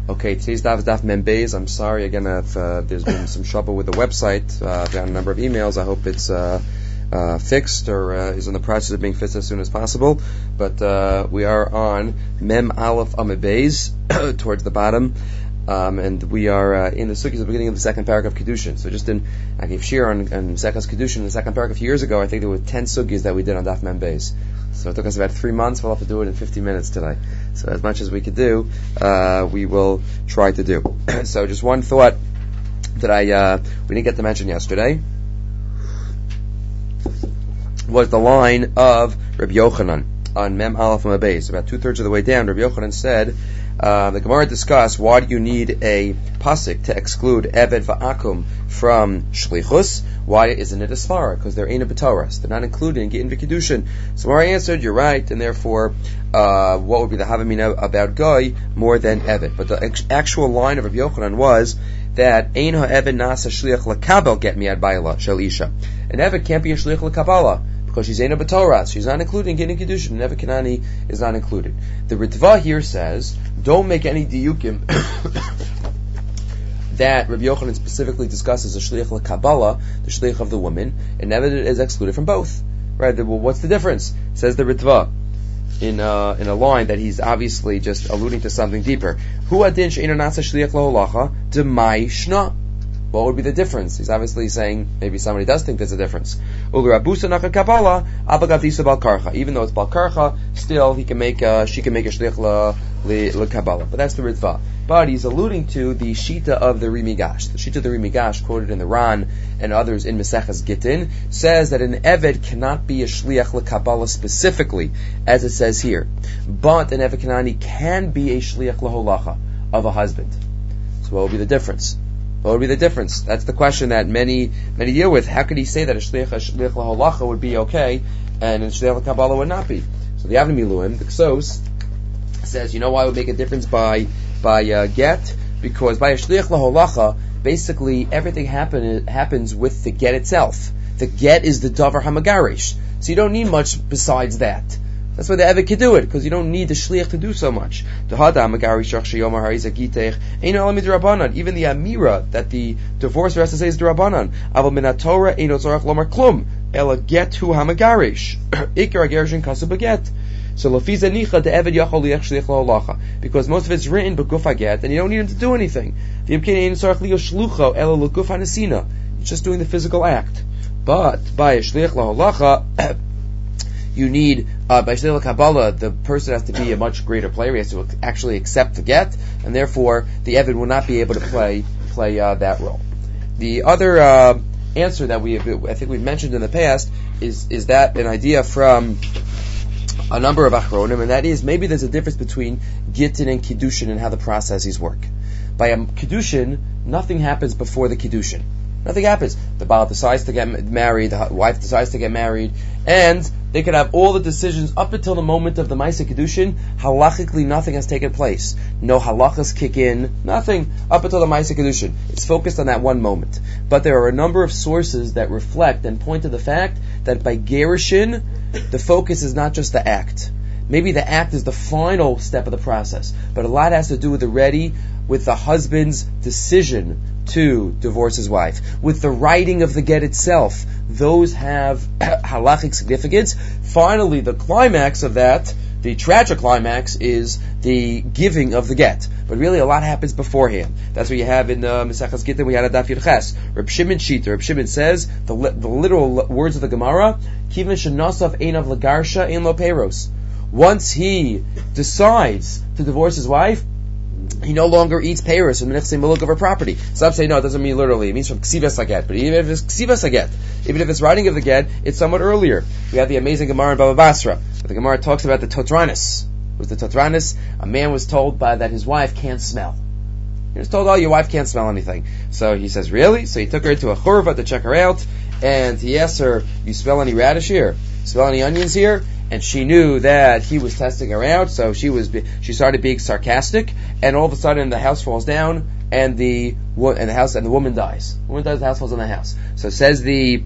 Okay, today's daf is daf Mem Beis. I'm sorry again if there's been some trouble with the website. I've got a number of emails. I hope it's fixed or is in the process of being fixed as soon as possible. But we are on Mem Aleph Amud Beis towards the bottom. And we are in the sukkahs at the beginning of the second paragraph of Kedushin. So I gave shir on Sechas Kedushin in the second paragraph years ago. I think there were 10 sukkahs that we did on Daf Mem Beis. So it took us about 3 months. We'll have to do it in 50 minutes today. So as much as we could do, we will try to do. So just one thought that we didn't get to mention yesterday was the line of Rabbi Yochanan on Mem Aleph Amud Beis. About 2/3 of the way down, Rabbi Yochanan said, the Gemara discussed why do you need a pasuk to exclude Eved va'akum from Shlichus? Why isn't it a svara? Because they're ain't a b'toras. They're not included in Gittin v'Kiddushin. So Gemara answered, you're right, and therefore, what would be the Havamina about Goy more than Eved? But the actual line of Rabbi Yochanan was that Ein ha'Eved nasa shliach l'kabel get miyad bayla shel isha. An Eved can't be a shliach l'kabala, because she's Eina B'Toras. She's not included in Gittin Kiddushin. Neva Kanani is not included. The Ritva here says, don't make any diyukim that Rabbi Yochanan specifically discusses a shliach l'kabala, the shliach of the woman, and Neva is excluded from both. Right? Well, what's the difference? Says the Ritva in a line that he's obviously just alluding to something deeper. Hu adin she'ena nasa shliach laholacha demai shna. What would be the difference? He's obviously saying maybe somebody does think there's a difference. Even though it's Bal Karcha, still she can make a shliach l'kabala. But that's the Ritva. But he's alluding to the Shita of the Rimigash. The Shita of the Rimigash, quoted in the Ran and others in Meseches Gittin, says that an Eved cannot be a shliach l'kabala specifically, as it says here. But an Eved Kanani can be a shliach l'holacha of a husband. So what would be the difference? What would be the difference? That's the question that many deal with. How could he say that a shliach laholacha would be okay and a shliach kabbalah would not be? So the Avnei Miluim, the Ksos, says, you know why it would make a difference by get? Because by a shliach laholacha, basically everything happens with the get itself. The get is the davar hamagarish, so you don't need much besides that. That's why the Eved can do it, because you don't need the shliach to do so much. Even the amira that the divorcer has to say is d'Rabbanan. Aval min haTorah eino tzorach lomar klum ela get hu hamagarish ikar hagerishin kasu beget. So lafiza nicha the Eved yachol liach shliach laholacha, because most of it's written b'guf haget, and you don't need him to do anything. You're just doing the physical act. But by a shliach laholacha, you need, by Shliach Kabbalah, the person has to be a much greater player. He has to actually accept the get, and therefore the Eved will not be able to play that role. The other answer that I think we've mentioned in the past is that an idea from a number of Achronim, and that is maybe there's a difference between Gittin and Kiddushin and how the processes work. By a Kiddushin, nothing happens before the Kiddushin. Nothing happens. The Baal decides to get married, the wife decides to get married, and they could have all the decisions up until the moment of the Maaseh Kiddushin. Halachically, nothing has taken place. No halachas kick in, nothing up until the Maaseh Kiddushin. It's focused on that one moment. But there are a number of sources that reflect and point to the fact that by Gerushin, the focus is not just the act. Maybe the act is the final step of the process, but a lot has to do with with the husband's decision to divorce his wife, with the writing of the get itself. Those have halachic significance. Finally, the climax of that, the tragic climax, is the giving of the get. But really, a lot happens beforehand. That's what you have in Meseches Gittin. We had a Daf Yud Ches. Reb Shimon Shita. Reb Shimon says the literal words of the Gemara: "Kivin shenasav einav lagarsha ein lo peiros." Once he decides to divorce his wife, he no longer eats peiros and menechsei miluk of her property. Some say no, it doesn't mean literally. It means from ksivas haget. But even if it's ksivas haget, even if it's writing of the get, it's somewhat earlier. We have the amazing Gemara in Baba Basra. The Gemara talks about the Totranis. Was the Totranis? A man was told that his wife can't smell. He was told, your wife can't smell anything. So he says, really? So he took her into a churva to check her out, and he asked her, you smell any radish here? Smell any onions here? And she knew that he was testing her out, so she started being sarcastic, and all of a sudden the house falls down, and the woman dies. The woman dies, the house falls on the house. So says the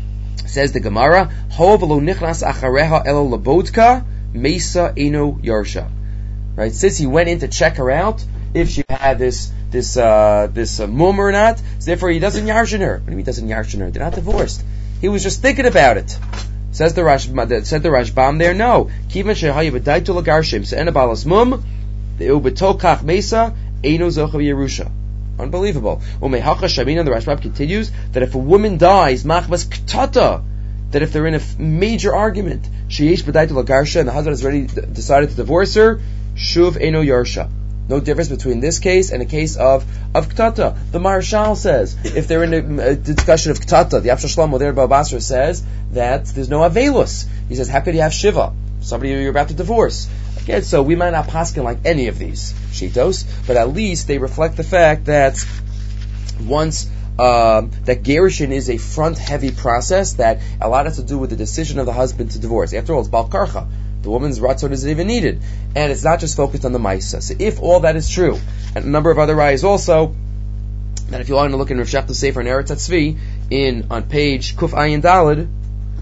Gemara, Ho v'lo nichnas achareha elo labodka mesa eno yarsha. Right? Since he went in to check her out, if she had this mum or not. So therefore, he doesn't yarshin her. What do you mean doesn't yarshin her? They're not divorced. He was just thinking about it. Said the Rashbam there. No. Kivan shehayu b'daitu lagarshim se'ena balas mum ubetokach mesa eino zochav yerusha. Unbelievable. Umehacha shamina. The Rashbam continues that if a woman dies, machmas ktata, that if they're in a major argument, sheyesh b'daitu lagarsha, and the husband has already decided to divorce her, shuv eino yarsha. No difference between this case and a case of ktata. The Marshal says, if they're in a discussion of ktata, the Abshal Shlomo there, Baba Basra says that there's no avelus. He says, how could you have shiva? Somebody you're about to divorce. Again, so we might not paskin like any of these shitos, but at least they reflect the fact that once that gerushin is a front-heavy process that a lot has to do with the decision of the husband to divorce. After all, it's bal karcha. The woman's ratzon isn't even needed. And it's not just focused on the maisa. So if all that is true, and a number of other rayas also, that if you want to look in Rav Shechter's Sefer in Eretz HaTzvi, on page Kuf Ayin Daled,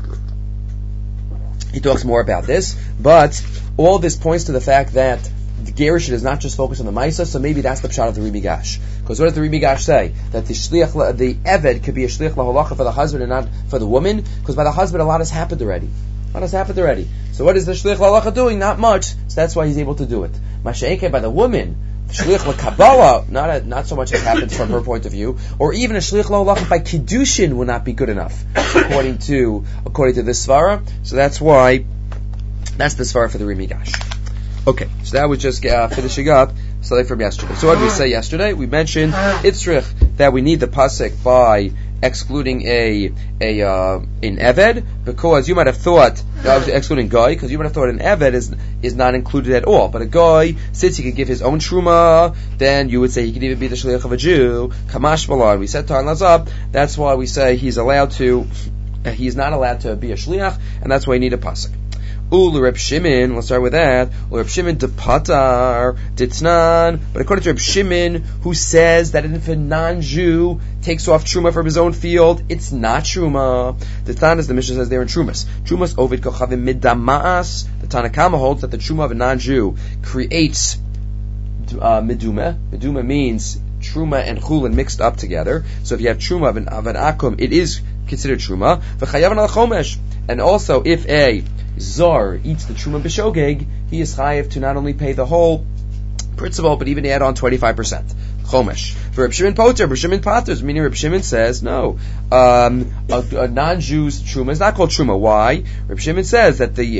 he talks more about this, but all this points to the fact that the gerushin is not just focused on the maisa, so maybe that's the pshat of the Ri Migash. Because what does the Ri Migash say? That the eved could be a shliach laholacha for the husband and not for the woman, because by the husband a lot has happened already. So what is the shliach laholacha doing? Not much. So that's why he's able to do it. Masha'eke by the woman, shliach l'kabbalah, not so much as happens from her point of view, or even a shliach laholacha by kiddushin will not be good enough, according to this svara. So that's why that's the svara for the Ri Migash. Okay, so that was just finishing up something from yesterday. So what did we say yesterday? We mentioned itzrich that we need the pasuk by excluding an eved, because you might have thought excluding guy, because you might have thought an eved is not included at all. But a guy, since he could give his own truma, then you would say he could even be the shliach of a Jew. Kamash malon. We said Tan Lazab. That's why we say he's not allowed to be a shliach, and that's why you need a pasuk. Reb Shimon, let's start with that. Reb Shimon depatar ditnan, but according to Reb Shimon, who says that if a non-Jew takes off truma from his own field, it's not truma. The Tan, as the Mishnah says there in Trumas, ovid kochavim midamas. The Tanakama holds that the truma of a non-Jew creates meduma. Meduma means truma and chulin mixed up together. So if you have truma of an akum, it is considered truma. V'chayavan al chomesh, and also if a Zar eats the truma b'shogeg, he is chayav to not only pay the whole principal, but even add on 25%. Chomesh. For Reb Shimon Poter, Reb Shimon Paters, meaning Reb Shimon says, no, a non-Jew's truma is not called truma. Why? Reb Shimon says that the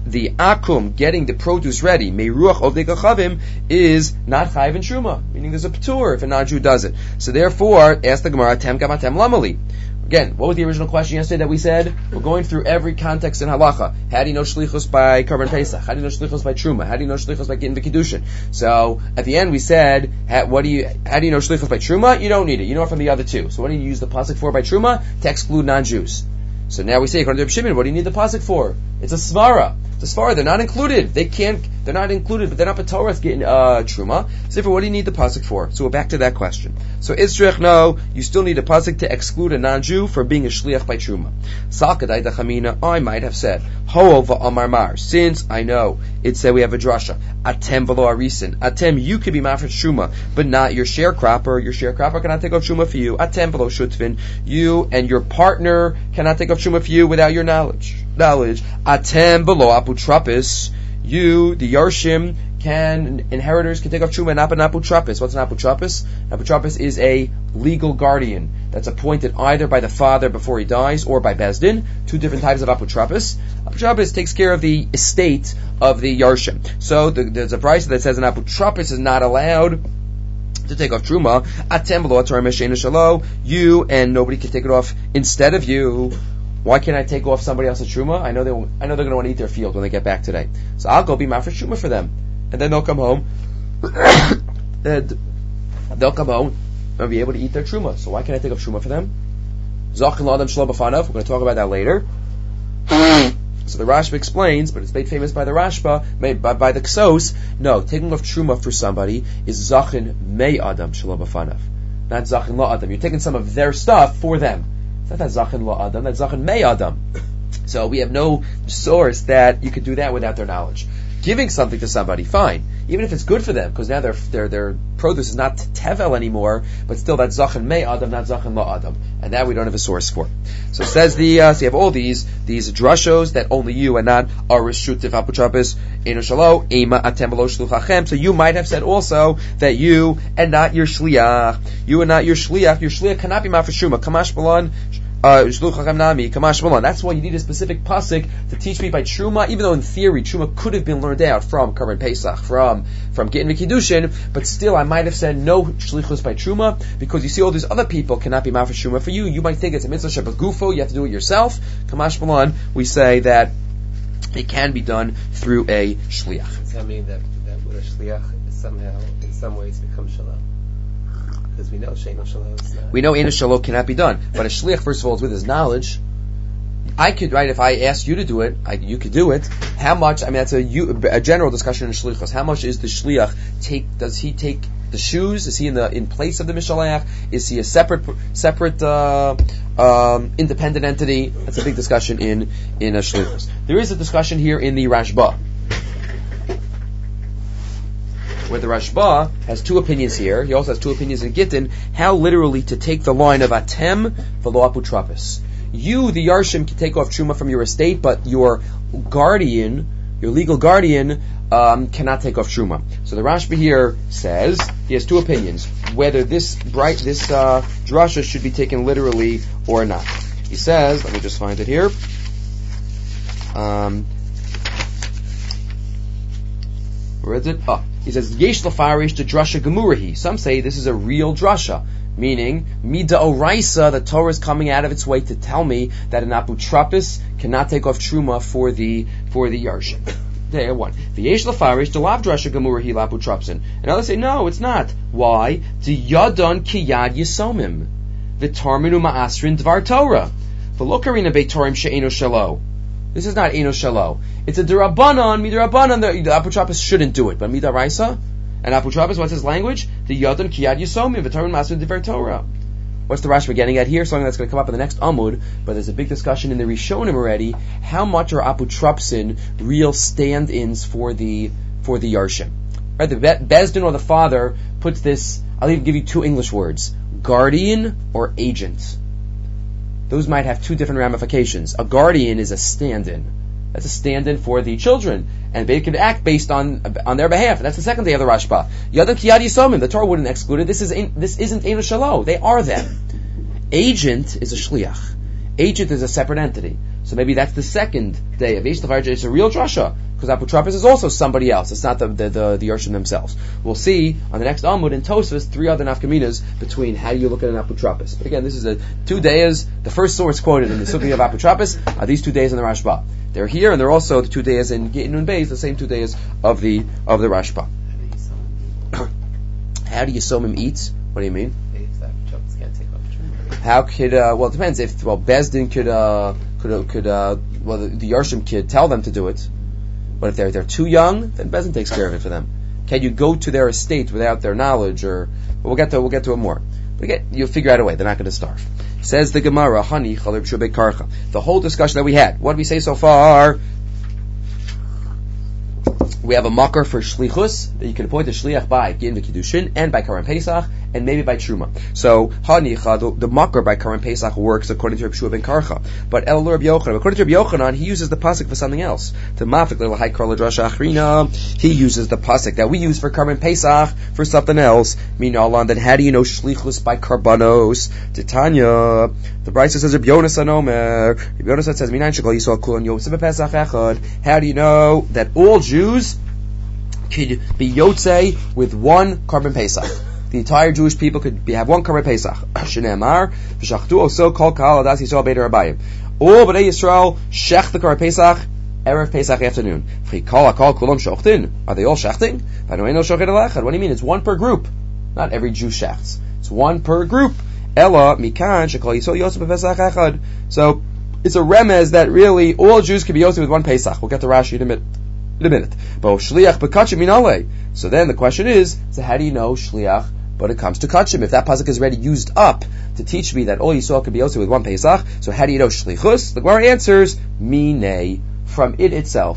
akum getting the produce ready, meiruach ovdei kachavim, is not chayav in truma, meaning there's a patur if a non-Jew does it. So therefore, ask the Gemara, tem gamatem lamali. Again, what was the original question yesterday that we said? We're going through every context in halacha. How do you know shlichus by Karban Pesach? How do you know shlichus by Truma? How do you know shlichus by getting the Kiddushin? So, at the end we said, how do you know shlichus by Truma? You don't need it. You know it from the other two. So what do you use the pasuk for by Truma? To exclude non-Jews. So now we say, according to Reb Shimon, what do you need the pasuk for? It's a svara. It's a svara. They're not included. They're not included, but they're not Torah getting truma. So therefore, what do you need the pasuk for? So we're back to that question. So Itzrich, no, you still need a pasuk to exclude a non-Jew for being a shliach by truma. Salkadai dachamina, I might have said, Ho va'amar mar, since I know it said we have a drasha. Atem v'lo arisin. Atem, you could be mafresh truma, but not your sharecropper. Your sharecropper cannot take off truma for you. Atem v'lo shutvin. You and your partner cannot take off truma for you without your knowledge. Atem v'lo aputrapis. You, the Yarshim, inheritors can take off truma and not an aputrapis. What's an aputrapis? An aputrapis is a legal guardian that's appointed either by the father before he dies or by Bezdin. Two different types of aputrapis. Aputrapis takes care of the estate of the Yarshim. So there's a price that says an aputrapis is not allowed to take off truma. Atem v'lo atar meshena shalo. You and nobody can take it off instead of you. Why can't I take off somebody else's truma? I know they're going to want to eat their field when they get back today. So I'll go be mafresh truma for them. And then they'll come home. And they'll come home and be able to eat their truma. So why can't I take off truma for them? Zachin la'adam shelo b'fanav. We're going to talk about that later. So the Rashba explains, but it's made famous by the Rashba, by the Ksos. No, taking off truma for somebody is zachin mei adam shelo b'fanav. Not zachin la'adam. You're taking some of their stuff for them. It's not that zachin lo adam, that's zachin mei adam. So we have no source that you could do that without their knowledge. giving something to somebody, fine. Even if it's good for them, because now their produce is not tevel anymore, but still that's zachan me adam, not zachan la adam, and that we don't have a source for. So it says so you have all these drushos that only you and not are reshutiv aputrapis eno shalo ema atem lo shluchachem. So you might have said also that you and not your shliach, your shliach cannot be mafashuma kamash balan. That's why you need a specific pasuk to teach me by Truma, even though in theory Truma could have been learned out from Karban Pesach, from Gittin V'Kiddushin, but still I might have said no shlichus by Truma, because you see all these other people cannot be mafresh Truma for you. You might think it's a mitzvah shebagufo, you have to do it yourself. Kamash Malan, we say that it can be done through a shliach. Does that mean that with a shliach somehow, in some ways, becomes shalom? Because we know Sheino Shalom is not. We know Eino Shalom cannot be done. But a shliach, first of all, is with his knowledge. I could, right, if I asked you to do it, you could do it. How much, that's a general discussion in shlichus. How much is the shliach does he take the shoes? Is he in place of the mishalach? Is he a separate independent entity? That's a big discussion in a shlichus. There is a discussion here in the Rashba, where the Rashba has two opinions here. He also has two opinions in Gittin, how literally to take the line of atem v'lo aputrapis. You, the Yarshim, can take off Truma from your estate, but your guardian, your legal guardian, cannot take off Truma. So the Rashba here says, he has two opinions, whether this drasha should be taken literally or not. He says, let me just find it here. Where is it? He says, Yesh lafarish the drasha gemurahi. Some say this is a real drasha, meaning, mida oraisa, the Torah is coming out of its way to tell me that an aputrapis cannot take off truma for the yarshim. There, one. The Yesh lafarish the lav drasha gemurahi laputrapsin. And others say, no, it's not. Why? The yadon kiyad yisomim. The tarminu ma'asrin dvar Torah. The lokarina beitorim she'eno shalo. This is not Eino Shalo. It's a Derabanan, Midarabanan, the Aputrapis shouldn't do it. But Midaraisa, and Aputrapis, what's his language? The Yadon Kiyad Yisomim, V'Torah Master Diver Torah. What's the Rashba getting at here? Something that's going to come up in the next Amud, but there's a big discussion in the Rishonim already. How much are Aputrapsin real stand-ins for the Yarshim? Right, the Bezdin or the father puts this, I'll even give you two English words, guardian or agent. Those might have two different ramifications. A guardian is a stand-in. That's a stand-in for the children, and they can act based on their behalf. And that's the second day of the Rashba. Yadam Kiyad Yisomim. The Torah wouldn't exclude it. This isn't Eino Shalo. They are them. Agent is a shliach. Agent is a separate entity. So maybe that's the second day of Eish Lefarij. It's a real drasha, because Aputrapis is also somebody else. It's not the Yarshim themselves. We'll see on the next Amud in Tosfos 3 other nafkaminas between how you look at an Aputrapis. But again, this is 2 days. The first source quoted in the Sugya of Aputrapis are these 2 days in the Rashba. They're here, and they're also the 2 days in Gittin and Beis, the same 2 days of the Rashba. How do Yisomim eat? What do you mean? How could well, it depends. If Bezdin could the Yarshim could tell them to do it, but if they're too young, then Bezdin takes care of it for them. Can you go to their estate without their knowledge? Or we'll get to it more. But again, you'll figure out a way. They're not going to starve. Says the Gemara, Hani Chalib Shubei Karcha. The whole discussion that we had. What did we say so far? We have a makar for shlichus that you can appoint a shliach by Gittin V'Kiddushin and by Karban Pesach and maybe by Truma. So Hanicha, the makar by Karban Pesach works according to Reb Shua ben Karcha. But El Reb Yochanan, according to Reb Yochanan, he uses the pasuk for something else. To Mafik L'Lahai Kol L'Drasha Achrina, he uses the pasuk that we use for Karban Pesach for something else. Minalan, then how do you know shlichus by Karbanos? Titania, the Brisa says Reb Yonasan Omer. Reb Yonasan says Minayin Shekol Yisrael Kulan Yosef Pesach Echad. How do you know that all Jews could be Yotzei with one Karban Pesach? The entire Jewish people could have one Karban Pesach. Shneimar v'shachtu also kol kahal adas Yisrael beit Rabayim. All Bnei Yisrael shech the Karban Pesach erev Pesach afternoon. V'chikol hakol kulam shochtin. Are they all shechting? What do you mean? It's one per group. Not every Jew shechts. It's one per group. Ella mikan shekol Yisrael Yosef b'Pesach echad. So it's a remez that really all Jews can be Yosef with one Pesach. We'll get to Rashi in a minute. But shliach b'kachim minale. So then the question is, so how do you know shliach? But it comes to kachim. If that pasuk is already used up to teach me that all Yisrael can be also with one Pesach, so how do you know shlichus? The Gemara answers, minei, from it itself.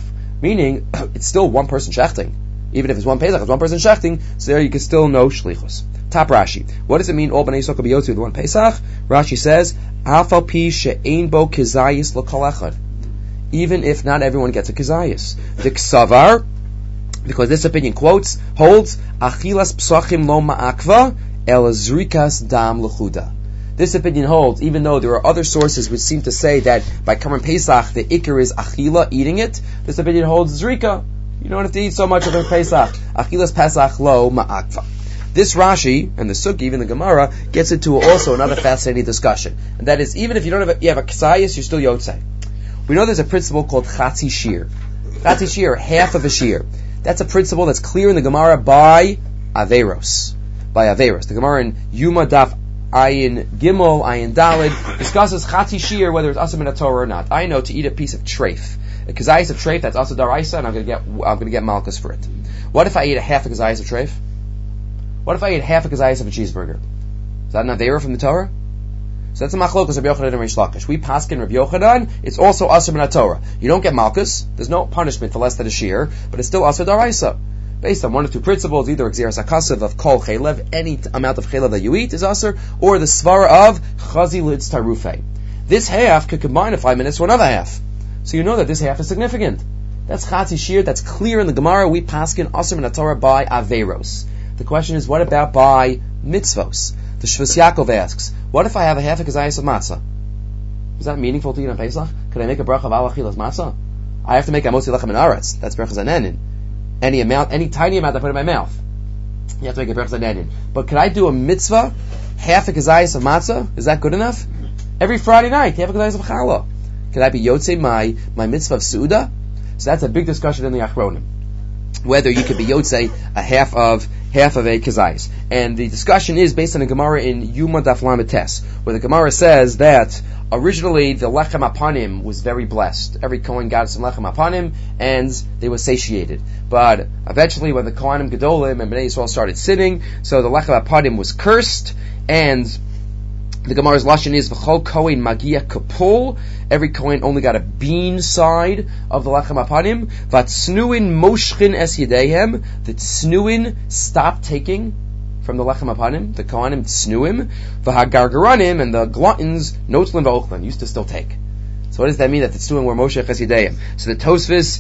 Meaning, it's still one person shechting. Even if it's one Pesach, it's one person shechting, so there you can still know shlichus. Top Rashi. What does it mean, all b'nei Yisrael can be yotzi with one Pesach? Rashi says, Afal pi she'ein bo kizayis l'kol echad. Even if not everyone gets a kizayis. The ksavar, because this opinion holds, achilas psachim lo ma'akva, el zrikas dam l'chuda. This opinion holds, even though there are other sources which seem to say that by Korban Pesach, the ikar is achila, eating it, this opinion holds zrika. You don't have to eat so much of a Pesach. Achilas Pesach lo ma'akva. This Rashi and the Sukkah, even the Gemara, gets into also another fascinating discussion, and that is, even if you don't have you have a Ksayis, you're still Yotzei. We know there's a principle called Chatzi Shir. Chatzi Shir, half of a Shir. That's a principle that's clear in the Gemara by Averos. The Gemara in Yuma Daf Ayin Gimel, Ayin Dalid, discusses Chatzi Shir, whether it's Asam in a Torah or not. I know to eat a piece of treif. A kazayis of treif, that's also daraisa, and I'm going to get malchus for it. What if I eat a half a kazayis of treif? What if I eat half a kazayis of a cheeseburger? Is that an avera from the Torah? So that's a machlokas Rabbi Yochanan and Reish Lakish. We paskin Rabbi Yochanan, it's also asur min Torah. You don't get malchus, there's no punishment for less than a shear, but it's still asur daraisa. Based on one of two principles, either exeris hakasav of kol chelev, any amount of chelev that you eat is asur, or the svara of chazi lidz tarufei. This half could combine in 5 minutes to another half. So you know that this half is significant. That's Chatzi Shir, that's clear in the Gemara. We paskin asur min Torah by Averos. The question is, what about by mitzvos? The Shvus Yaakov asks, what if I have a half a kazayis of matzah? Is that meaningful to eat on Pesach? Could I make a bracha of alachilas matzah? I have to make a motzi lechem in aretz. That's bracha zanenin. Any tiny amount I put in my mouth, you have to make a bracha zanenin. But could I do a mitzvah, half a kazayis of matzah? Is that good enough? Every Friday night, half a kazayis of challah. Could I be yotzei my mitzvah of Su'udah? So that's a big discussion in the Achronim. Whether you could be yotzei a half of a kazayis. And the discussion is based on a Gemara in Yuma Daf Lamed Tes, where the Gemara says that originally the lechem apanim was very blessed. Every Kohen got some lechem apanim, and they were satiated. But eventually when the Kohanim Gedolim and Bnei Yisrael started sinning, so the lechem apanim was cursed, and the Gemara's lashon is v'chol kohen magia kapul. Every kohen only got a bean side of the lechem apanim. V'tznuin moshchin es yedehem. The tznuin stopped taking from the lechem apanim. The kohanim tznuim. V'hagargaranim and the gluttons notzlin v'ochlin used to still take. So what does that mean that the tznuin were moshech es yedehem? So the Tosfos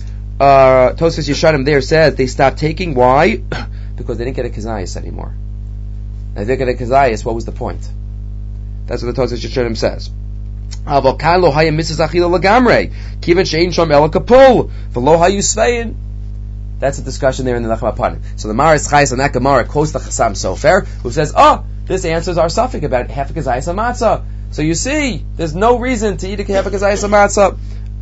Yeshanim there says they stopped taking. Why? Because they didn't get a kazayis anymore. And if they didn't get a kazayis, what was the point? That's what the Tosfos Yeshanim says. That's a discussion there in the Lechem Apanim. So the Maris Chayes on that Gemara quotes the Chassam Sofer, who says, this answers our suffix about half a kazayis of matzah. So you see, there's no reason to eat a half a kazayis of matzah.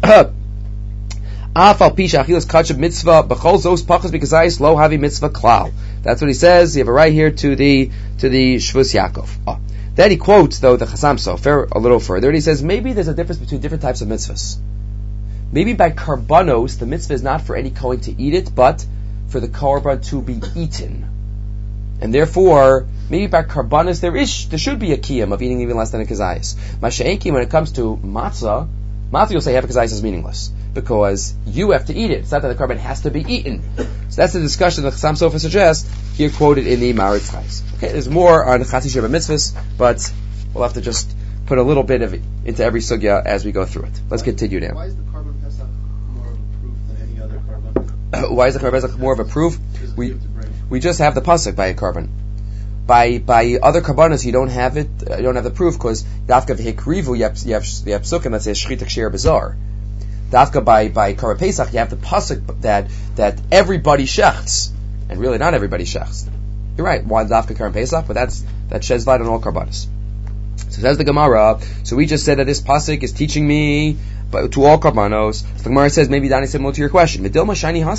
That's what he says. You have it right here to the Shvus Yaakov. Then he quotes, though, the Chassam Sofer a little further, and he says, maybe there's a difference between different types of mitzvahs. Maybe by karbanos, the mitzvah is not for any kohen to eat it, but for the korban to be eaten. And therefore, maybe by karbanos, there should be a kiyum of eating even less than a kazayis. Masha'enki, when it comes to matzah you'll say half a kazayis is meaningless, because you have to eat it. It's not that the korban has to be eaten. So that's the discussion that Chassam Sofer suggests, here quoted in the Maritz Chais. Okay, there's more on Chatzi Shir mitzvahs, but we'll have to just put a little bit of it into every sugya as we go through it. Let's continue now. Why is the Korban Pesach more of a proof than any other korban? Why is the Korban Pesach more of a proof? We just have the pasuk by a korban. By other karbanos, you don't have it. You don't have the proof because dafka v'hikrivu you have psukim that says shchita k'sher bazar. Dafka by Korban Pesach you have the pasuk that everybody shechts, and really not everybody shechts. You're right. Why dafka Korban Pesach? But that sheds light on all karbanos. So says the Gemara. So we just said that this pasuk is teaching me to all karbanos. So the Gemara says maybe Dani similar to your question. Maybe only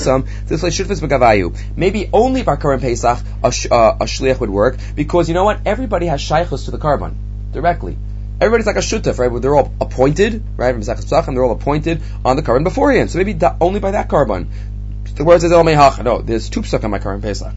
by Korban Pesach a shliach would work, because you know what? Everybody has shaychus to the karban directly. Everybody's like a shutaf, right? They're all appointed, right? And they're all appointed on the karban beforehand. So maybe only by that karban. The word says no. There's two psuk on my Korban Pesach.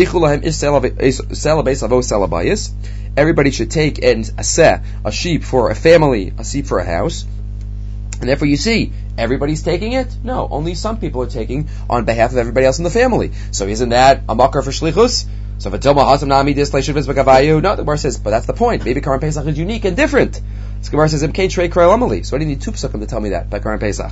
Everybody should take a sheep for a family, a sheep for a house. And therefore you see, everybody's taking it? No, only some people are taking on behalf of everybody else in the family. So isn't that a makar for shlichus? So if no, the Gemara says, but that's the point. Maybe Karban Pesach is unique and different. The Gemara says, so why do you need two psukim to tell me that by Karban Pesach?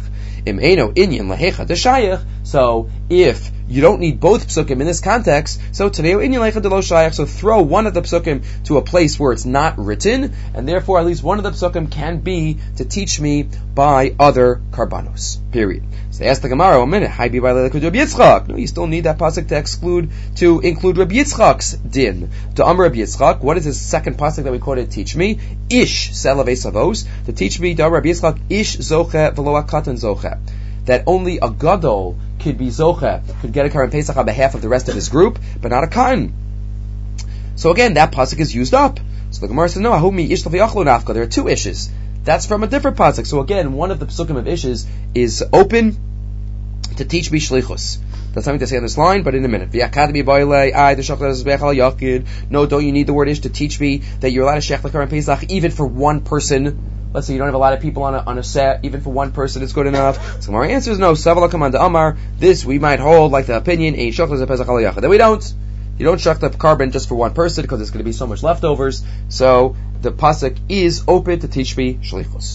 So if you don't need both psukim in this context, so throw one of the psukim to a place where it's not written, and therefore at least one of the psukim can be to teach me by other karbanos. Period. So they ask the Gemara, a minute, no, you still need that pasuk to include Rabbi Yitzchak's din. To Amar Rabbi Yitzchak, what is his second pasuk that we quoted? Teach me ish selave savos, to teach me to Rabbi Yitzchak ish zoche v'lo akatan zoche, that only a gadol could be zoche, could get a Karban Pesach on behalf of the rest of his group, but not a katan. So again, that pasuk is used up. So the Gemara says, no, ahumi ish l'v'yachlo nafka. There are two ishes. That's from a different pasuk. So again, one of the psukim of ishes is open to teach me shlichus. That's something to say on this line, but in a minute. No, don't you need the word ish to teach me that you're allowed to shech l'Karban Pesach even for one person? Let's say you don't have a lot of people on a set, even for one person it's good enough. So our answer is no. Amar, this we might hold like the opinion, that we don't. You don't shech the carbon just for one person because there's going to be so much leftovers. So the pasuk is open to teach me shlichus.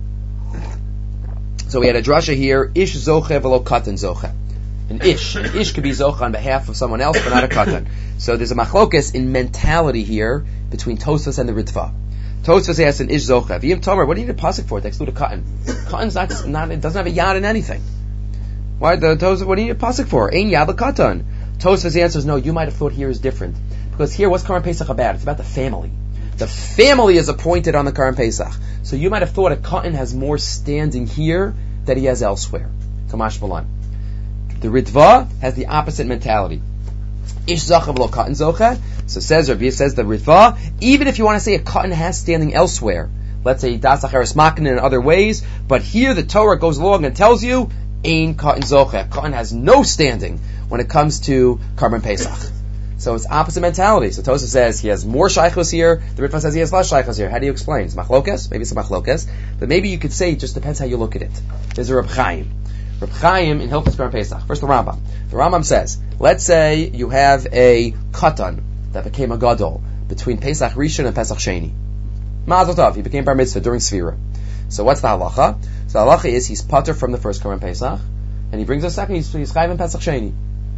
So we had a drasha here, ish zoche velo katan zoche. An ish could be zoche on behalf of someone else, but not a katan. So there's a machlokes in mentality here between Tosfos and the Ritva. Tosfos asks an ish zoche. V'yim tomer, what do you need a pasuk for to exclude a katan? Katan's not, it doesn't have a yad in anything. Why the Tosfos? What do you need a pasuk for? Ein yad l'katan. Tosfos answers, no, you might have thought here is different. Because here, what's Karban Pesach about? It's about the family. The family is appointed on the Karban Pesach. So you might have thought a katan has more standing here than he has elsewhere. Kamash Balan. The Ritva has the opposite mentality. Ish zacha v'lo katan zocha. So says the Ritva, even if you want to say a katan has standing elsewhere, let's say das acheres makin in other ways, but here the Torah goes along and tells you, ein katan zocha. Katan has no standing when it comes to Karban Pesach. So it's opposite mentality. So Tosa says he has more shaychus here. The Ritva says he has less shaychus here. How do you explain? It's machlokes? Maybe it's a machlokes. But maybe you could say it just depends how you look at it. There's a Reb Chaim. Reb Chaim in Hilchos Karban Pesach. First the Rambam. The Rambam says, let's say you have a katan that became a gadol between Pesach Rishon and Pesach Sheni. Mazel tov. He became bar mitzvah during Sfira. So what's the halacha? So the halacha is he's pater from the first Karban Pesach, and he brings a second. He's chayv in Pesach Sheni.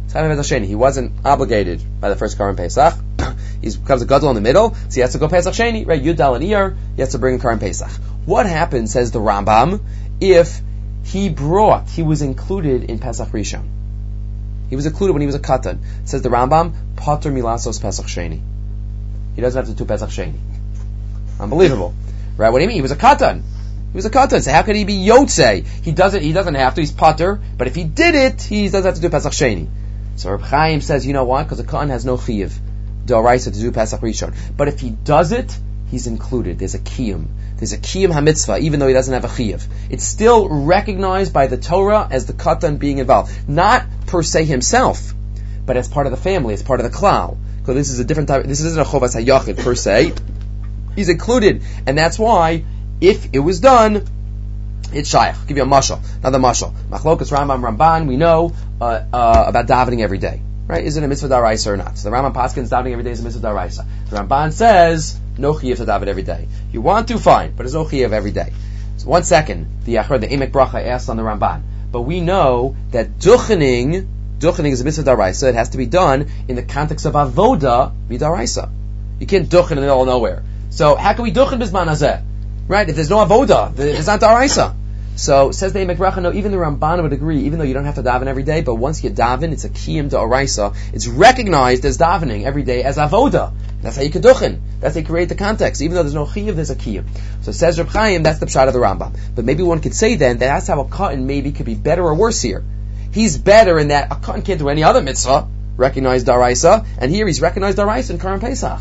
He wasn't obligated by the first Karban Pesach. He becomes a gadol in the middle, so he has to go Pesach Sheni, right? Yud Dal and Iyar, he has to bring a Karban Pesach. What happens, says the Rambam, if he was included in Pesach Rishon? He was included when he was a katan. Says the Rambam, pater milasos Pesach Sheni. He doesn't have to do Pesach Sheni. Unbelievable. Right? What do you mean? He was a katan. So how could he be yotzei? He doesn't have to, he's pater, but if he did it, he doesn't have to do Pesach Sheni. So Reb Chaim says, you know why? Because a katan has no chiyuv d'oraisa to do Pesach Rishon. But if he does it, he's included. There's a kiyum hamitzvah, even though he doesn't have a chiyuv. It's still recognized by the Torah as the katan being involved. Not per se himself, but as part of the family, as part of the klal. Because this is a different type. This isn't a chovas hayachid per se. He's included, and that's why if it was done, it's shaykh. I'll give you a mashal. Another mashal. Machlokas Rambam Ramban, we know about davening every day. Right? Is it a mitzvah daraisa or not? So the Rambam Paskins davening every day is a mitzvah daraisa. The Ramban says, no chiyuv to daven every day. You want to, fine, but there's no chiyuv every day. So 1 second, the Emek Bracha asks on the Ramban. But we know that duchening is a mitzvah daraisa. It has to be done in the context of avoda midaraisa. You can't duchen in the middle of nowhere. So how can we duchen bisman hazeh? Right? If there's no avoda, it's not daraisa. So says the Emek Bracha, no, even the Ramban would agree, even though you don't have to daven every day, but once you daven, it's a kiyum d'oraisa. It's recognized as davening every day as avoda. That's how you keduchen. That's how you create the context. Even though there's no chiyuv, there's a kiyum. So says Reb Chaim, that's the pshat of the Rambam. But maybe one could say then that that's how a katan maybe could be better or worse here. He's better in that a katan can't do any other mitzvah, recognized d'oraisa, and here he's recognized d'oraisa in Karban Pesach.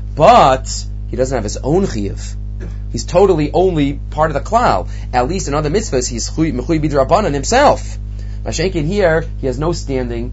But he doesn't have his own chiyuv. He's totally only part of the klal. At least in other mitzvahs, he's mechui b'drabanan himself. Mashenkin here, he has no standing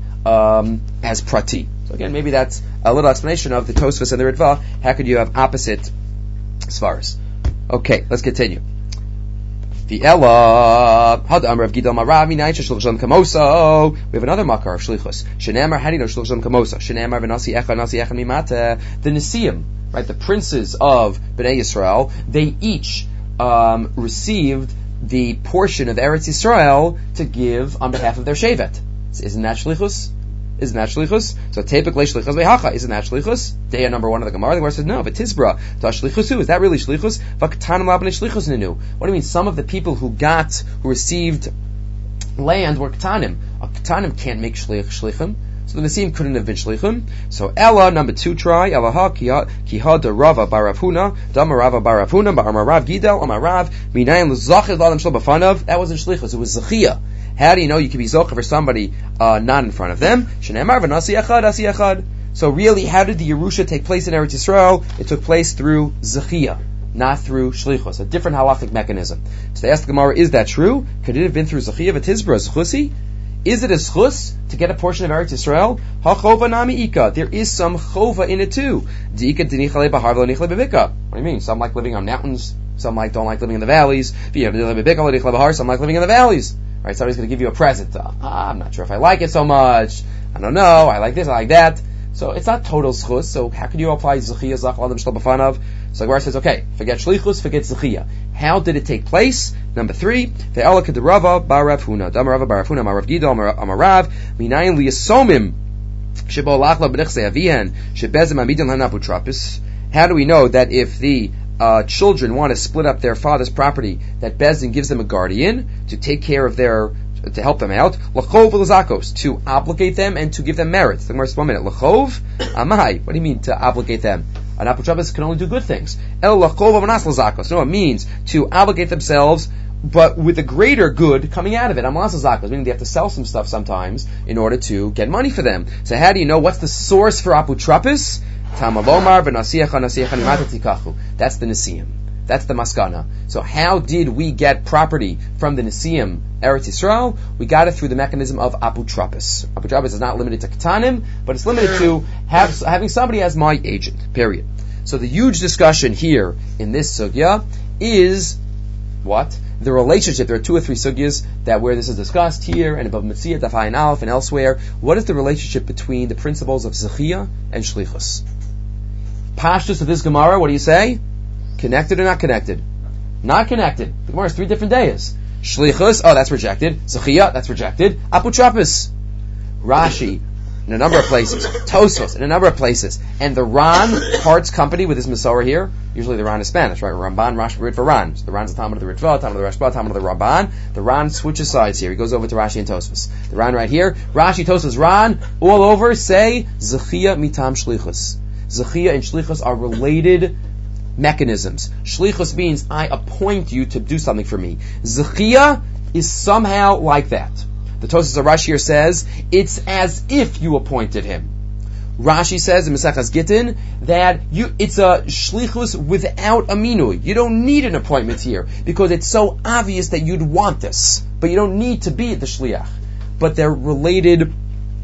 as prati. So again, maybe that's a little explanation of the Tosfos and the Ritva. How could you have opposite svaras? Okay, let's continue. The Ella Had Amar of Gidal Marav Minayin Shluch Shalom Kamoso. We have another makar of shlichus. Shenemar, how do you know Shluch Shalom Kamoso? Shenemar v'nasi echad mimata. The Nesiim, right, the princes of Bnei Yisrael, they each received the portion of Eretz Yisrael to give on behalf of their shevet. Isn't that shlichus? Isn't that shlichus? So typically shlichus vehacha. Isn't that shlichus? Day number 1 of the Gemara. The Gemara says no. But tizbra to shlichusu. Is that really shlichus? V'ktanim labnei shlichus nenu. What do you mean? Some of the people who received land were ktanim. A ktanim can't make shlichim. So the Nesiim couldn't have been shlichim. So Ella, number 2 try. Ella ha kiha de Rava bar Ravhuna, dama Rava bar Ravhuna, bar Rav Gidel, amar Rav, minayin l'zachid l'adam shlo b'fanav. That wasn't shlichus. It was zechiyah. How do you know you can be zocher for somebody not in front of them? Shenemar v'nasi echad, asi echad. So really, how did the Yerusha take place in Eretz Yisrael? It took place through zechiyah, not through shlichus, a different halachic mechanism. So they asked the Gemara, is that true? Could it have been through zechiyah v'tizbra zchusi? Is it a schus to get a portion of Eretz Yisrael? Ha-chova nami ika. There is some chova in it too. Di'ika dinichale b'har v'lo nichle b'bika. What do you mean? Some like living on mountains. Some don't like living in the valleys. Some like living in the valleys. Right? Somebody's going to give you a present. I'm not sure if I like it so much. I don't know. I like this. I like that. So it's not total schus. So how can you apply zechiyah zach l'adam shlo b'fanav? So the Gemara says, okay, forget shlichus, forget zechiyah. How did it take place? Number 3, the Ella ked Rava bar Rav Huna, dam Rava bar Rav Huna, Rav Gidol, amar Rav, minayin liyasomim shebo lachla b'nechsei avihen shebezem amidin lanaputrapis. How do we know that if the children want to split up their father's property, that Bezdin gives them a guardian to take care of to help them out, lachov l'zakos, to obligate them and to give them merits. The Gemara says 1 minute, lachov, amai. What do you mean to obligate them? An aputrapis can only do good things. El lachov amanas l'zakos. No, it means to obligate themselves, but with a greater good coming out of it. Amanas l'zakos, meaning they have to sell some stuff sometimes in order to get money for them. So how do you know what's the source for aputrapis? Tamalomar v'nasiacha nasiacha nimata tikachu. That's the Nesiim. That's the maskana. So how did we get property from the Nesiim Eretz Yisrael? We got it through the mechanism of aputrapis. Aputrapis is not limited to katanim, but it's limited to having somebody as my agent, period. So the huge discussion here in this sugya is what? The relationship. There are 2 or 3 sugyas that where this is discussed here and above Mitzvah, Daf Ayin Aleph, and elsewhere. What is the relationship between the principles of zechiyah and shlichus? Pashtus of this Gemara, what do you say? Connected or not connected? Not connected. The Gemara has 3 different days. Shlichus, that's rejected. Zechiyah, that's rejected. Aputrapis. Rashi, in a number of places. Tosfos, in a number of places. And the Ran parts company with his Masorah here. Usually the Ran is Spanish, right? Ramban, Rashi, Ritva, Ran. So the Ran's the Talmud of the Ritva, Talmud of the Rashba, Talmud of the Ramban. The Ran switches sides here. He goes over to Rashi and Tosfos. The Ran right here. Rashi, Tosfos, Ran, all over say Zechiyah mitam shlichus. Zechiyah and shlichus are related mechanisms. Shlichus means I appoint you to do something for me. Zechiyah is somehow like that. The Tosfos of Rashi here says it's as if you appointed him. Rashi says in Mesechas Gittin that it's a shlichus without a minui. You don't need an appointment here because it's so obvious that you'd want this, but you don't need to be the shliach. But they're related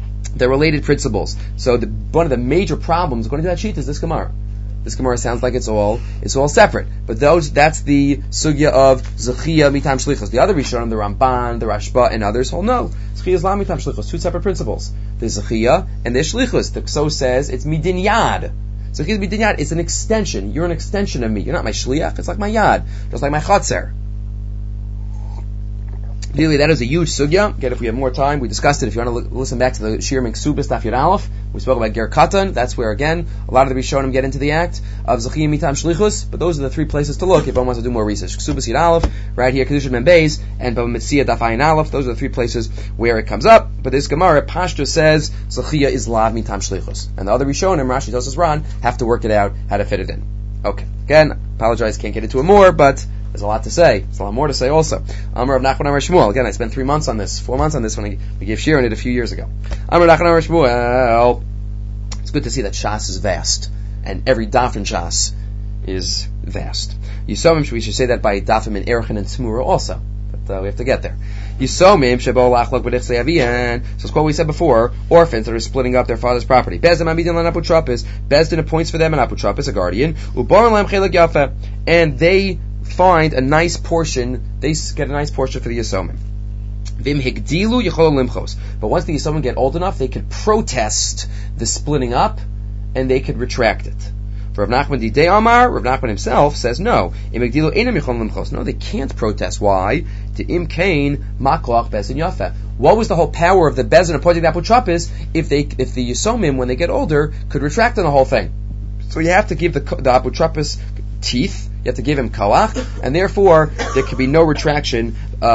principles. So one of the major problems according to that sheet is this Gemara. This Gemara sounds like it's all separate. But that's the sugya of Zechiyah mitam shlichus. The other Rishonim, the Ramban, the Rashba, and others hold no. Zechiyah is la mitam shlichus. 2 separate principles. There's Zechiyah and there's shlichus. The Kso says it's midin yad. Zechiyah is midin yad. It's an extension. You're an extension of me. You're not my shliach. It's like my yad. Just like my chatzer. Really, that is a huge sugya. Again, if we have more time, we discussed it. If you want to listen back to the Shir Meksubis Daf Yud Aleph, we spoke about Ger Katan. That's where, again, a lot of the Rishonim get into the act of Zechiyah mitam shlichus. But those are the 3 places to look if one wants to do more research. Ksubis Yud Aleph, right here, Kedushin Mem Beis, and Bava Metzia Daf Ayin Aleph. Those are the 3 places where it comes up. But this Gemara, Pashto says Zechiyah is lav mitam shlichus, and the other Rishonim, Rashi, Tosfos, Ran, have to work it out how to fit it in. Okay. Again, apologize, can't get into it more, but there's a lot to say. There's a lot more to say also. Amar of Nachman Amar Shmuel. Again, I spent 4 months on this when we gave Shir on it a few years ago. Amar of Nachman Amar Shmuel. It's good to see that Shas is vast, and every daf in Shas is vast. Yisomim, we should say that by dafim in Erchin and Tzmura also, but we have to get there. Yisomim shebo lachlok b'dichsei avian. So it's what we said before: orphans that are splitting up their father's property. Bezdin amidin lan aputrapis. Bezdin appoints for them an aputrapis, a guardian. Ubaron lam chelak yafa, and they find a nice portion. They get a nice portion for the Yisomim. Vim higdilu yecholom limchos. But once the Yisomim get old enough, they could protest the splitting up, and they could retract it. For Rav Nachman Didei Amar, Rav Nachman himself says no. Im higdilu einam yecholom limchos. No, they can't protest. Why? To im kain makoach bezin yafa. What was the whole power of the bezin appointing the aputrapis if the Yisomim, when they get older, could retract on the whole thing? So you have to give the aputrapis teeth. You have to give him koach, and therefore there can be no retraction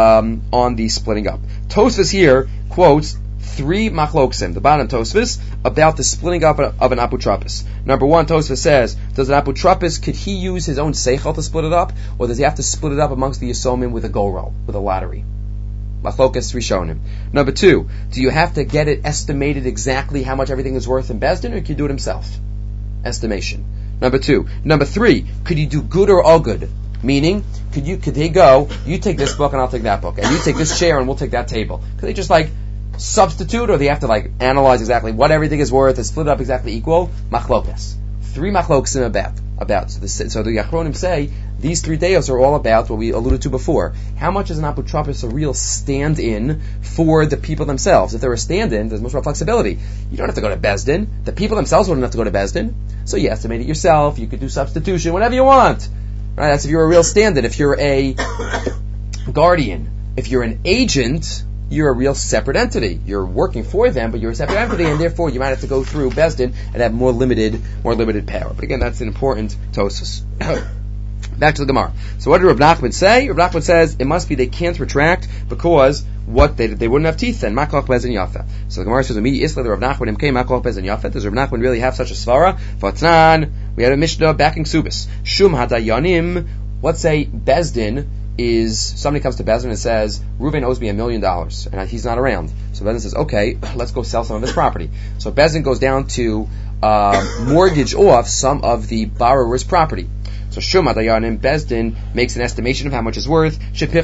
on the splitting up. Tosfos here quotes 3 machloksim, the bottom Tosfos, about the splitting up of an aputrapis. Number 1, Tosfos says, does an aputrapis, could he use his own seichel to split it up, or does he have to split it up amongst the Yisomim with a go roll, with a lottery? Machlokas Rishonim. Number 2, do you have to get it estimated exactly how much everything is worth in Bezdin, or can you do it himself? Estimation. Number 2. Number 3, could you do good or all good? Meaning, could they go, you take this book and I'll take that book, and you take this chair and we'll take that table? Could they just substitute, or they have to analyze exactly what everything is worth and split it up exactly equal? Machlokas. 3 machlokasim about. So the Yachronim say, these 3 deos are all about what we alluded to before. How much is an aputrapis a real stand-in for the people themselves? If they're a stand-in, there's much more flexibility. You don't have to go to Bezdin. The people themselves wouldn't have to go to Bezdin. So you estimate it yourself. You could do substitution, whatever you want. Right? That's if you're a real stand-in. If you're a guardian, if you're an agent, you're a real separate entity. You're working for them, but you're a separate entity, and therefore you might have to go through Bezdin and have more limited power. But again, that's an important tosis. Back to the Gemara. So what did Rav Nachman say? Rav Nachman says it must be they can't retract because they wouldn't have teeth then. Makoch bezin yafa. So the Gemara says immediately the Rav Nachman him came makoch bezin yafa. Does Rav Nachman really have such a svara? Vatnan. We had a Mishnah backing Subis. Shum hadayanim. Let's say Bezdin is, somebody comes to Bezdin and says, Reuven owes me $1 million, and he's not around. So Bezdin says, okay, let's go sell some of his property. So Bezdin goes down to mortgage off some of the borrower's property. So Shum Hadayanim, Bezdin makes an estimation of how much it's worth. Let's say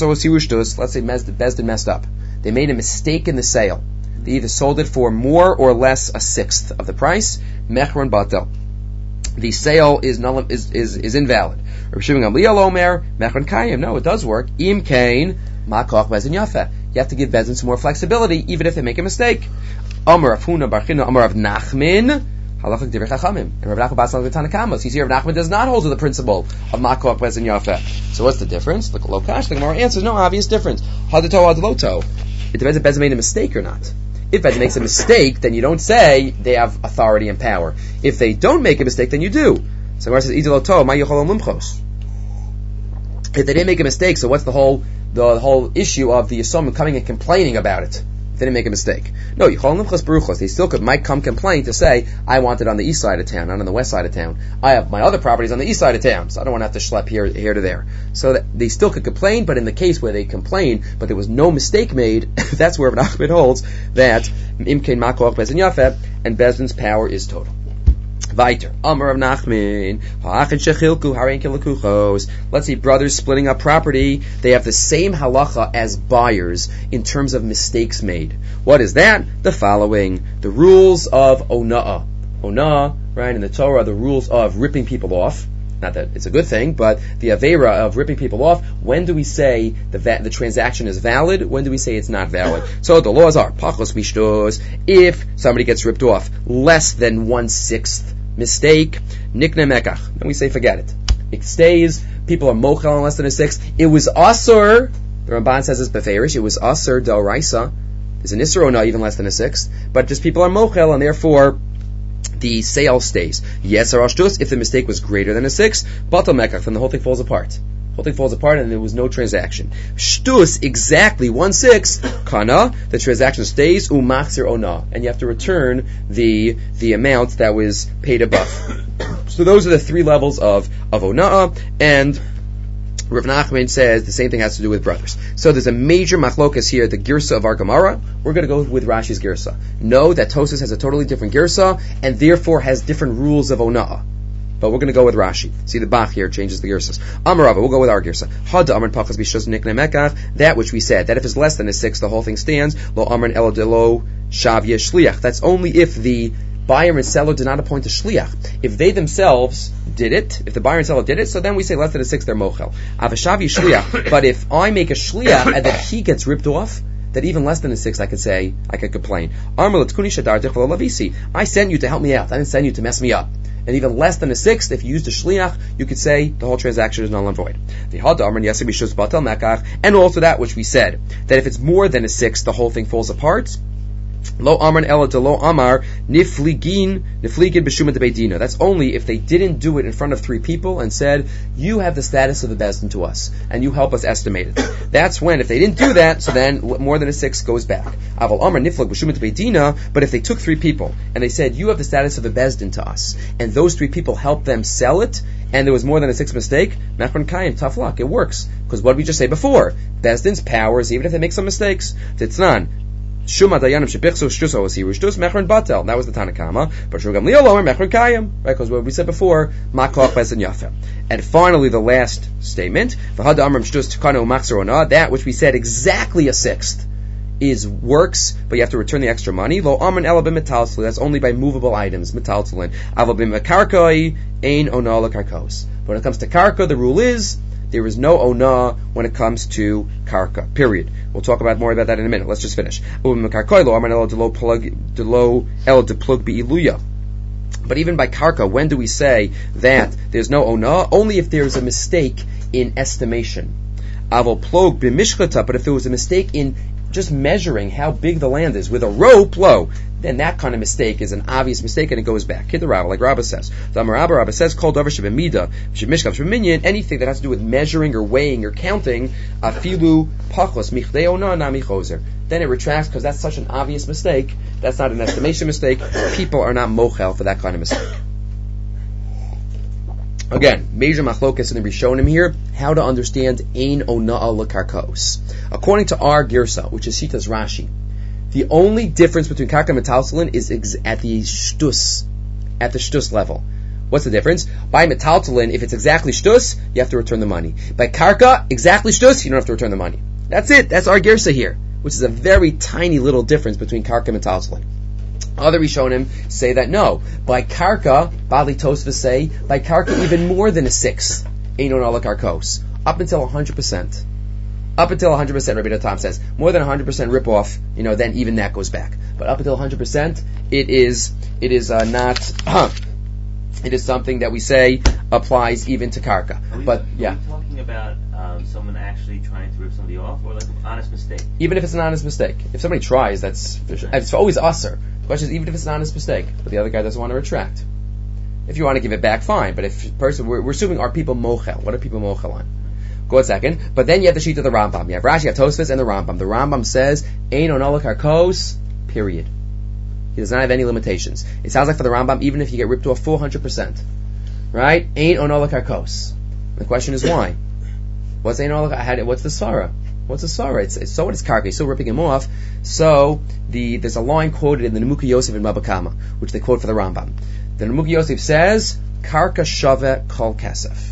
Bezdin messed up. They made a mistake in the sale. They either sold it for more or less a sixth of the price. Mechron Batel. The sale is invalid. Rav Shimon Gamliel Omer, Mechron Kayim. No, it does work. Im Kain, Makoch Bezin Yafa. You have to give Bezdin some more flexibility, even if they make a mistake. Amar Rav Huna Bar China, Amar Rav Nachman, Halachak Divrei Chachamim. And Rav Nachman Basal Tanakamos. You see, Rav Nachman does not hold to the principle of Makoch Bezin Yafa. So what's the difference? Look at Lokash. The Gemara answers, no obvious difference. Hadato Hadloto. It depends if Bezdin made a mistake or not. If Bezdin makes a mistake, then you don't say they have authority and power. If they don't make a mistake, then you do. So Gemara says, Idiloto, Ma Yocholom Limchos. If they didn't make a mistake, so what's the whole issue of the Yisomim coming and complaining about it? If they didn't make a mistake. No, Yocholom Limchos Baruchos. They still might come complain to say, I want it on the east side of town, not on the west side of town. I have my other properties on the east side of town, so I don't want to have to schlep here to there. So that they still could complain, but in the case where they complain, but there was no mistake made, that's where Rav Nachman holds that Imkein Makoch Bezin Yafeh, and Bezdin's power is total. Weiter. Amar of Nachman. Let's see, brothers splitting up property. They have the same halacha as buyers in terms of mistakes made. What is that? The following. The rules of ona'ah. Ona'ah, right, in the Torah, the rules of ripping people off. Not that it's a good thing, but the avera of ripping people off. When do we say the transaction is valid? When do we say it's not valid? So the laws are pachos mishtos. If somebody gets ripped off less than 1/6 mistake, nikne mekach. And we say forget it. It stays. People are mochel on less than 1/6. It was asur. The Ramban says it's beferish. It was asur del raisa. There's an isur or not even less than 1/6. But just people are mochel, and therefore the sale stays. Yes, or ashtus, if the mistake was greater than 1/6, batal mekach, then the whole thing falls apart. The whole thing falls apart and there was no transaction. Shtus, exactly 1/6, kana, the transaction stays, umachzir ona, and you have to return the amount that was paid above. So those are the 3 levels of ona'ah, and Rav Nachman says the same thing has to do with brothers. So there's a major machlokas here, the girsa of our Gemara. We're going to go with Rashi's girsa. Know that Tosas has a totally different girsa, and therefore has different rules of ona'ah. But we're going to go with Rashi. See, the Bach here changes the girsas. Amarava, we'll go with our girsa. Hada amar pachas bishos nikne mekach. That which we said, that if it's less than 1/6, the whole thing stands. Lo amar elo delo shavya shliach. That's only if the buyer and seller did not appoint a shliach. If they themselves did it, if the buyer and seller did it, so then we say less than a sixth, they're mochel. Avashavi shliach. But if I make a shliach and that he gets ripped off, that even less than a sixth, I could say, I could complain. I sent you to help me out. I didn't send you to mess me up. And even less than a sixth, if you used a shliach, you could say the whole transaction is null and void. And also that which we said, that if it's more than a sixth, the whole thing falls apart. Lo amar ela de lo amar nifligin b'shuma de beidina. That's only if they didn't do it in front of three people and said, you have the status of the bezdin to us, and you help us estimate it. That's when, if they didn't do that, so then more than a sixth goes back. Aval amar niflig b'shuma de beidina. But if they took three people and they said, you have the status of the bezdin to us, and those three people helped them sell it, and there was more than a sixth mistake, mechron kayim, tough luck, it works. Because what did we just say before? Bezdin's powers, even if they make some mistakes. Titznan. Shuma dayanim shepichsu shtus osiru shtus mechron batel. That was the Tanakama. But Shugam Leo lower mechron kayim, right? Because what we said before, makoch bezdin yafa. And finally, the last statement, v'hada amram shtus tikanu machzer ona. That which we said exactly a sixth is works, but you have to return the extra money. Lo amran ela b'metaltzlin. That's only by movable items. Metaltzlin. Aval b'mekarkoi ein ona lekarkos. When it comes to karka, the rule is there is no ona when it comes to karka. Period. We'll talk about more about that in a minute. Let's just finish. But even by karka, when do we say that there's no ona? Only if there's a mistake in estimation. Aval plog b'mishchata. But if there was a mistake in just measuring how big the land is with a rope, then that kind of mistake is an obvious mistake and it goes back. Kid the Rabbah, like Rabbah says. The Rabbah says, called over Shabamida, Shabmishkav, Shabminyan, anything that has to do with measuring or weighing or counting, afilu pachos, michdeona namichozer. Then it retracts because that's such an obvious mistake. That's not an estimation mistake. People are not mochel for that kind of mistake. Again, major machlokas in the Rishonim here, how to understand ein ona'a lekarkos. According to our girsa, which is Shitas Rashi, the only difference between karka and metaltalin is at the shtus level. What's the difference? By metaltalin, if it's exactly shtus, you have to return the money. By karka, exactly shtus, you don't have to return the money. That's it. That's our girsa here, which is a very tiny little difference between karka and metaltalin. Other Rishonim say that no. By karka, Bali Tosfos say, by karka even more than a sixth, einon ala karkos. Up until 100%. Up until 100%, Rabbi Natam says. More than 100% rip-off, then even that goes back. But up until 100%, it is not, it is something that we say applies even to karka. Are we talking about someone actually trying to rip somebody off, or like an honest mistake? Even if it's an honest mistake. If somebody tries, it's always usser. The question is, even if it's an honest mistake, but the other guy doesn't want to retract. If you want to give it back, fine. But if we're assuming, are people mochel? What are people mochel on? Go a second. But then you have the sheet of the Rambam. You have Rashi, you have Tosfos, and the Rambam. The Rambam says, ein onala karkos, period. He does not have any limitations. It sounds like for the Rambam, even if you get ripped off 400%, right? Ein onala karkos. The question is why? What's ein onala? What's the svara? What's the svara? It's so what is karka? He's still ripping him off. So there's a line quoted in the Nemuka Yosef in Mabakama, which they quote for the Rambam. The Nemuka Yosef says, karka shave kol kesef.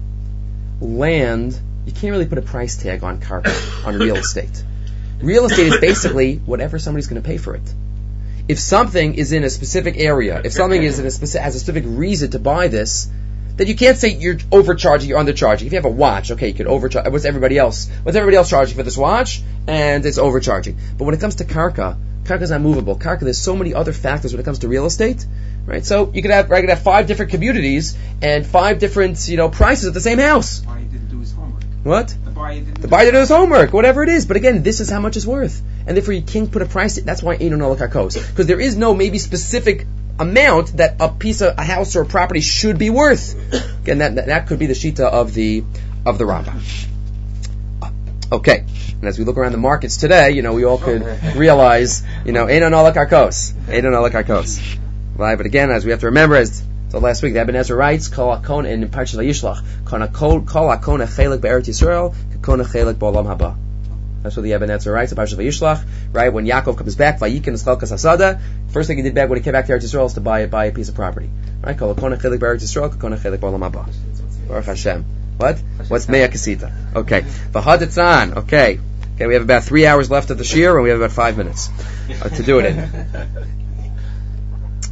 Land, you can't really put a price tag on karka, on real estate. Real estate is basically whatever somebody's going to pay for it. If something is in a specific area, if something is has a specific reason to buy this, then you can't say you're overcharging, you're undercharging. If you have a watch, okay, you could overcharge. What's everybody else charging for this watch? And it's overcharging. But when it comes to karka is not movable. Karka, there's so many other factors when it comes to real estate, right? So you could have 5 different communities and 5 different, prices at the same house. The buyer didn't do his homework. What? The buyer didn't do his homework, whatever it is. But again, this is how much it's worth. And therefore you can't put a price, that's why ain't no karkos. Because there is no maybe specific amount that a house or a property should be worth. Again, that could be the shita of the Rambam. Okay. And as we look around the markets today, we all could realize, ain't on all karkos. Ain't on all karkos. Right? But again, as we have to remember, so last week the Ibn Ezra writes, Kol hakon in Parshat Vayishlach, Kol hakon chelik be'eretz Yisrael, Kol chelik ba'olam haba. That's what the Ibn Ezra writes in Parshat Vayishlach. Right? When Yaakov comes back, Vayikin Eschelkas Hasada, first thing he did back when he came back to Eretz Yisrael is to buy a piece of property. Right? Kol hakon chelik be'eretz Yisrael, Kol chelik ba'olam haba. Baruch Hashem. What? What's Meya Kasita? Okay. V'hadatzan. Okay, we have about 3 hours left of the shir, and we have about 5 minutes to do it in.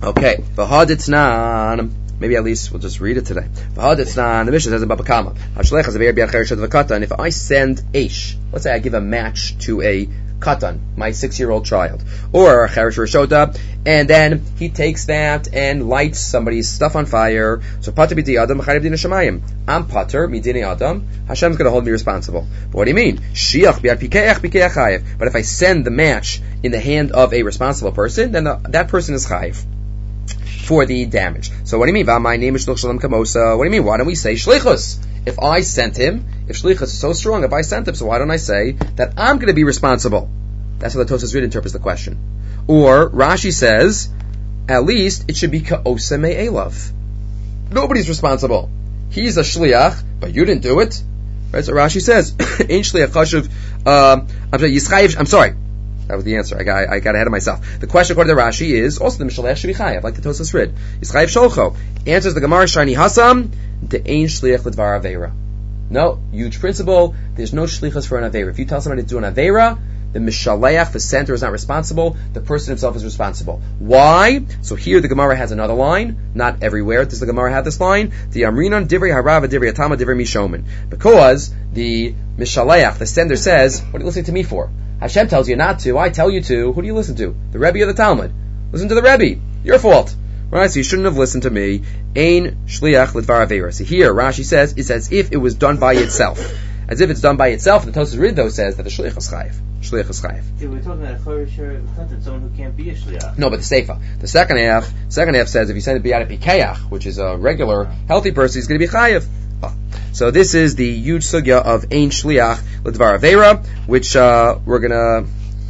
Okay, v'haditnan. Maybe at least we'll just read it today. V'haditnan. The Mishnah says in Baba Kama, if I send Aish, let's say I give a match to a Katan, my 6-year-old child, or Cherish Rishota, and then he takes that and lights somebody's stuff on fire. So Pater B'di Adam, Chayav Din Hashemayim. I'm Pater Midini Adam. Hashem's going to hold me responsible. But what do you mean? Shiach Biad Pikeach Pikeach Chayav. But if I send the match in the hand of a responsible person, then that person is Chayav for the damage. So what do you mean? My name is Shluch Shalom Kamosa. What do you mean? Why don't we say Shlichus? If I sent him, if Shlichus is so strong, if I sent him, so why don't I say that I'm going to be responsible? That's how the Tosas Rid interprets the question. Or Rashi says, at least it should be Ka'osa Me'elav. Nobody's responsible. He's a Shliach, but you didn't do it. Right? So Rashi says, Ein Shliach Chashuv, I'm sorry. That was the answer. I got ahead of myself. The question according to Rashi is also the Mishalech should be chayav, like the Tosas Rid. Yischayev Sholcho answers the Gemara Shani Hasam the Ein Shliach L'Dvar Aveira. No, huge principle. There's no shlichus for an aveira. If you tell somebody to do an aveira, the Mishaleach, the center, is not responsible. The person himself is responsible. Why? So here the Gemara has another line. Not everywhere does the Gemara have this line. The Amrinon Divrei Harav Divrei Atama Divrei Mishomen. Because the Mishaleach, the sender, says, "What are you listening to me for? Hashem tells you not to. I tell you to. Who do you listen to? The Rebbe or the Talmud? Listen to the Rebbe. Your fault." Right? So you shouldn't have listened to me. Ein shliach l'dvar aveira. So here Rashi says it's as if it was done by itself. As if it's done by itself. The Tosas Rid though says that the shliach is chayiv. Shliach is chayiv. Yeah, we're talking about a chorisher, someone who can't be a shliach. No, but the seifa. The second half says if you send it biyad pikeach, which is a regular healthy person, he's going to be chayiv. So this is the huge sugya of ein shliach l'dvar aveira, which we're gonna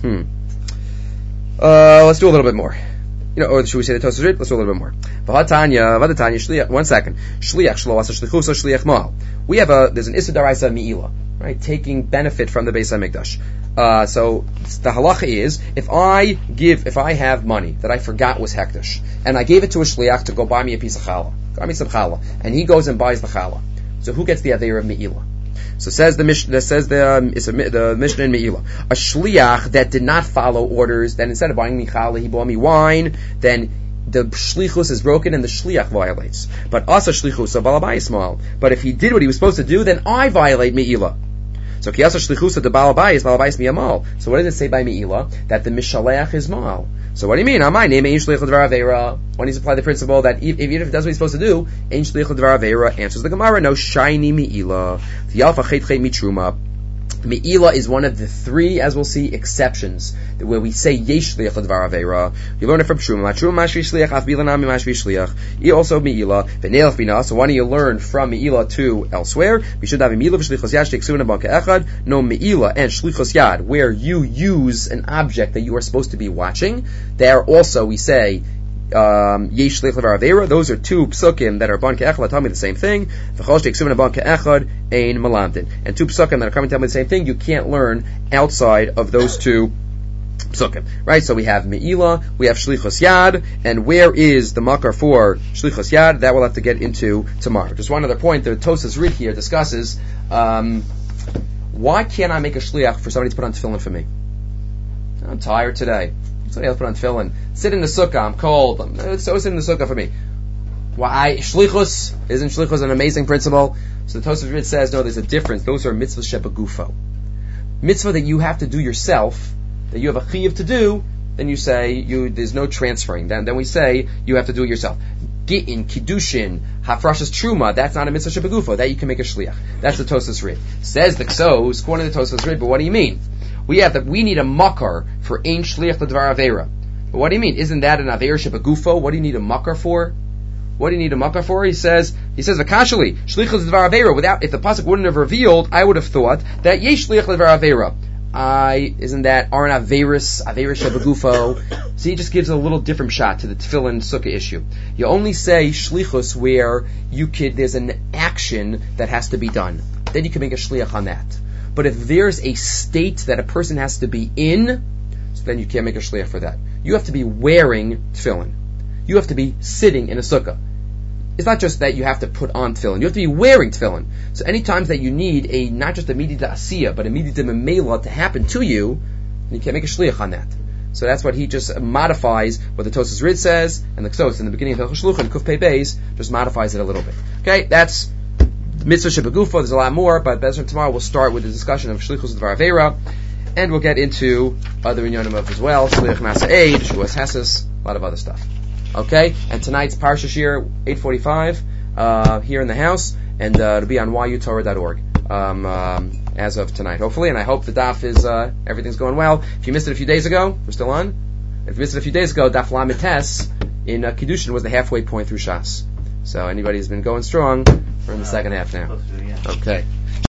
let's do a little bit more. Or should we say the Tosas Rid? Let's do a little bit more. V'hatanya, shliach. 1 second. Shliach shlo asa shlichuso shliach mal. There's an issa daraisa mi'ila, right? Taking benefit from the Beis HaMikdash. So the halacha is, if I have money that I forgot was hekdesh, and I gave it to a shliach to go buy me a piece of challah, buy me some challah, and he goes and buys the challah. So who gets the aveira of mi'ila? So says the Mishnah in Me'ilah, a shliach that did not follow orders, then instead of buying me challah, he bought me wine, then the shlichus is broken and the shliach violates. But asa shlichus of balabayis mal. But if he did what he was supposed to do, then I violate Me'ilah. So ki asa shlichus of the balabayis miyamal. So what does it say by Me'ilah? That the mishaleach is mal. So what do you mean? My name ain't shliach l'dvar aveira. When he's applied the principle that even if it does what he's supposed to do, ain't shliach l'dvar aveira, answers the Gemara, no shiny Me'ilah. The alpha chet mitruma. Me'ilah is one of the 3, as we'll see, exceptions where we say yesh shliach l'dvar aveira. You learn it from Truma. Truma mashvi shliach, af bilanami mashvi shliach. Also Me'ilah. V'neilach bina. So why do you learn from Me'ilah to elsewhere? We should have Me'ilah v'shlichos yad sheiksuna banka echad. No Me'ilah and shlichos yad, where you use an object that you are supposed to be watching. There also we say yesh shliach l'dvar aveira. Those are 2 psukim that are banka echad. Tell me the same thing. V'chol sheiksuna banka echad ein malamdin. And 2 psukim that are coming to tell me the same thing. You can't learn outside of those 2 psukim, right? So we have Me'ilah, we have Shlichus Yad, and where is the makar for Shlichus Yad? That we'll have to get into tomorrow. Just one other point, the Tosas Rid here discusses, why can't I make a Shliach for somebody to put on tefillin for me? I'm tired today. Somebody else put on tefillin. Sit in the sukkah, I'm cold. So sit in the sukkah for me. Why? Shlichus, isn't Shlichus an amazing principle? So the Tosas Rid says, no, there's a difference. Those are mitzvah shebagufo. Mitzvah that you have to do yourself, that you have a chiyuv to do, then you say there's no transferring. Then we say you have to do it yourself. Gittin, kiddushin, hafrashas truma, that's not a mitzvah shebagufo. That you can make a shliach. That's the Tosas Rid. Says the Ksos, according to the Tosas Rid, but what do you mean? We need a makar for ein shliach l'dvar aveira. But what do you mean? Isn't that an aveira shebagufo? What do you need a makar for? What do you need a makar for? He says v'kashali shlichus l'dvar aveira. If the pasuk wouldn't have revealed, I would have thought that yesh shliach l'dvar aveira. Isn't that aren't averis shebagufo? So he just gives a little different shot to the tefillin sukkah issue. You only say shlichus where there's an action that has to be done. Then you can make a shliach on that. But if there's a state that a person has to be in, so then you can't make a shliach for that. You have to be wearing tefillin. You have to be sitting in a sukkah. It's not just that you have to put on tefillin. You have to be wearing tefillin. So any times that you need not just a midida asiyah, but a midida memela to happen to you, then you can't make a shliach on that. So that's what he just modifies what the Tosas Rid says, and the Ksos in the beginning of Hilchos Shluchim, Kuf Pei Beis, just modifies it a little bit. Okay, that's Mitzvah Shebegufa. There's a lot more, but better tomorrow we'll start with the discussion of Shlichus Dvar Aveira, and we'll get into other inyanim of as well, Shliach Masa'ed, Shuas Hesses, a lot of other stuff. Okay, and tonight's Parsha Shir, 8:45, here in the house, and it'll be on yutorah.org. As of tonight, hopefully, and I hope the daf is everything's going well. If you missed it a few days ago, we're still on. If you missed it a few days ago, daf Lamed Tes in Kiddushin was the halfway point through Shas. So anybody who's been going strong, we're in the second half now. Close to, yeah. Okay.